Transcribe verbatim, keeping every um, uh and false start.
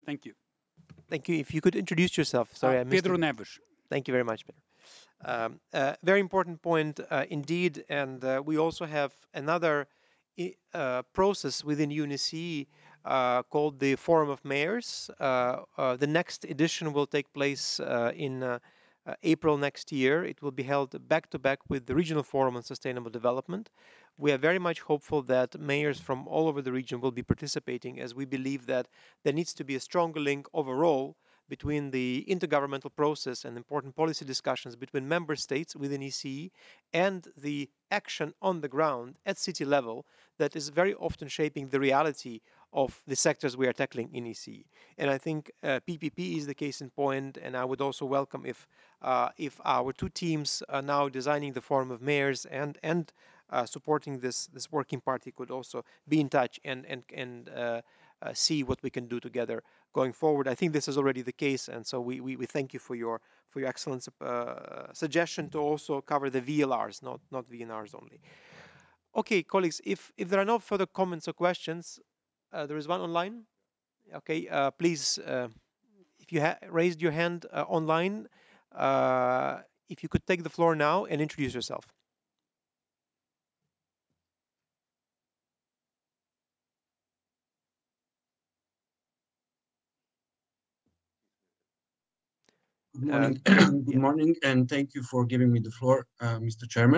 Thank you. Thank you. If you could introduce yourself. Uh, Sorry, I missed Pedro it. Neves. Thank you very much, Peter. Um, uh, very important point uh, indeed. And uh, we also have another uh, process within U N E C uh, called the Forum of Mayors. Uh, uh, the next edition will take place uh, in uh, uh, April next year. It will be held back to back with the Regional Forum on Sustainable Development. We are very much hopeful that mayors from all over the region will be participating, as we believe that there needs to be a stronger link overall between the intergovernmental process and important policy discussions between member states within E C E and the action on the ground at city level that is very often shaping the reality of the sectors we are tackling in E C E. And I think uh, P P P is the case in point, and I would also welcome if uh, if our two teams are now designing the Forum of Mayors and and uh, supporting this this working party could also be in touch and and and uh, uh, see what we can do together going forward. I think this is already the case, and so we we, we thank you for your for your excellent uh, suggestion to also cover the V L Rs, not not V N Rs only. Okay, colleagues, if if there are no further comments or questions, uh, there is one online. Okay, uh, please, uh, if you ha- raised your hand uh, online, uh, if you could take the floor now and introduce yourself. Good Uh, morning. Good yeah. morning, and thank you for giving me the floor, uh, Mister Chairman.